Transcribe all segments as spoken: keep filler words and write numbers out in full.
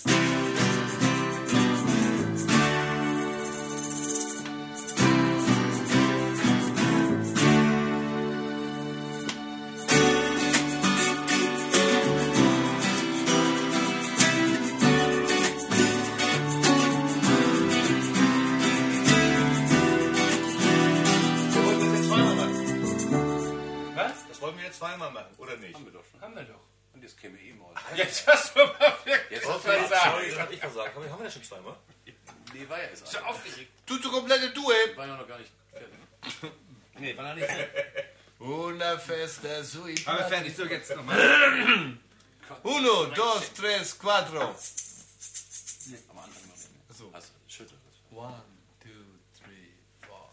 Zweimal machen, oder nicht? Haben wir doch schon. Haben wir doch. Und jetzt käme eh mal. Jetzt hast du mal wirklich Jetzt was hast du versagt. versagt. Sorry, das hab ich versagt. Haben wir, haben wir das schon zweimal? Nee, war ja jetzt Bist du aufgeregt? Du zu komplette Due. War ja noch gar nicht fertig. Nee, war noch nicht fertig. Una festa sui Aber fertig, so jetzt nochmal. Uno, dos, tres, cuatro. Nee, am Anfang noch nicht. Achso. Also, schüttel das. One, two, three, four.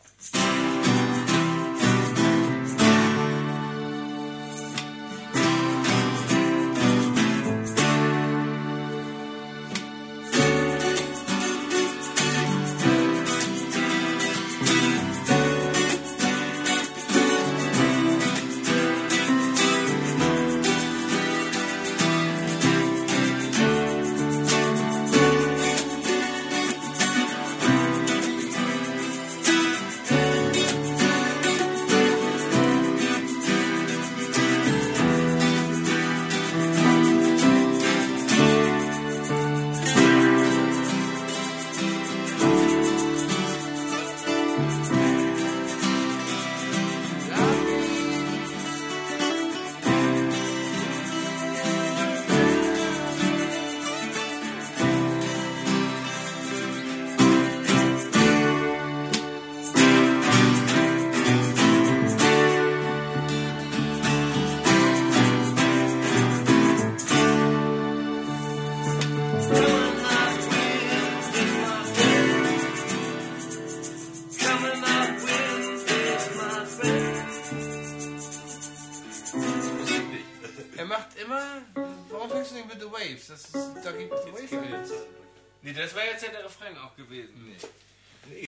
Er macht immer. Warum fängst du nicht mit The Waves? Das ist, da gibt es The Waves. Nee, das war jetzt ja der Refrain auch gewesen. Nee.